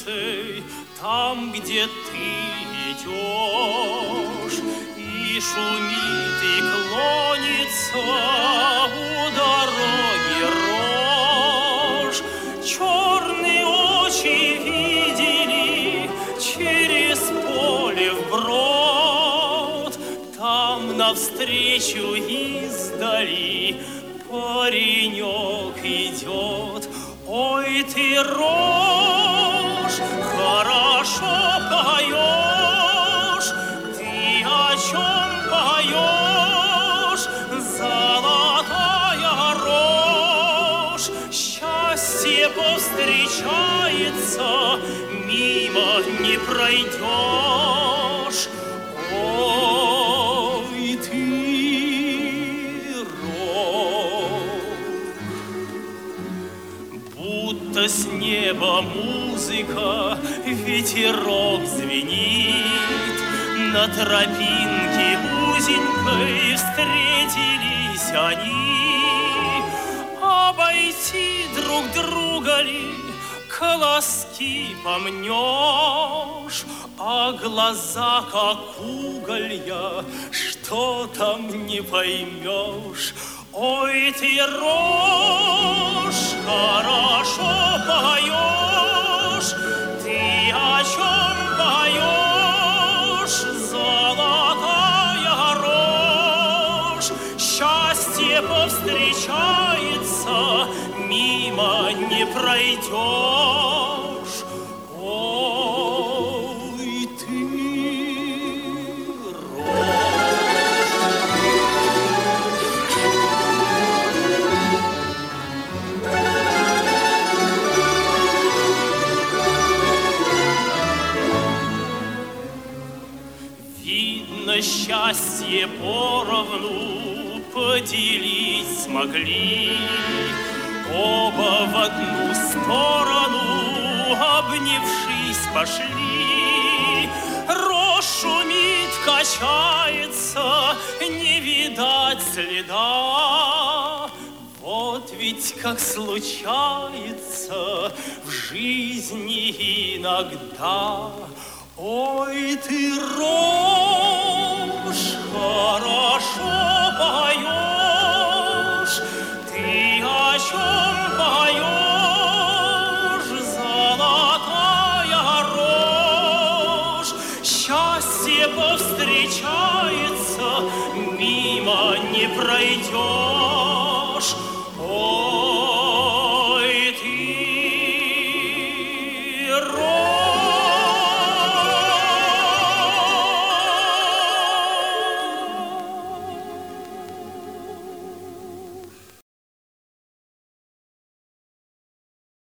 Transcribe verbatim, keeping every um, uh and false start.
сердце, там, где ты идешь, и шумит, и клонится у дороги рожь. Черные очи видели через поле вброд, там навстречу издали паренек идет. Ой, ты, рожь, хорошо поешь, ты о чем поешь, золотая рожь? Счастье повстречается, мимо не пройдешь. Ой, ты, будто с неба музыка, ветерок звенит. На тропинке узенькой встретились они. Обойти друг друга ли, колоски помнешь, а глаза, как уголья, что там не поймешь. Ой, ты, рожь, хорошо поешь, ты о чем поешь, золотая рожь? Счастье повстречается, мимо не пройдешь. Ой, ты, счастье поровну поделить смогли. Оба в одну сторону, обнявшись, пошли. Рожь шумит, качается, не видать следа. Вот ведь как случается в жизни иногда. Ой, ты, рожь, хорошо поешь, ты о чем поешь, золотая рожь? Счастье повстречается, мимо не пройдешь. Ой,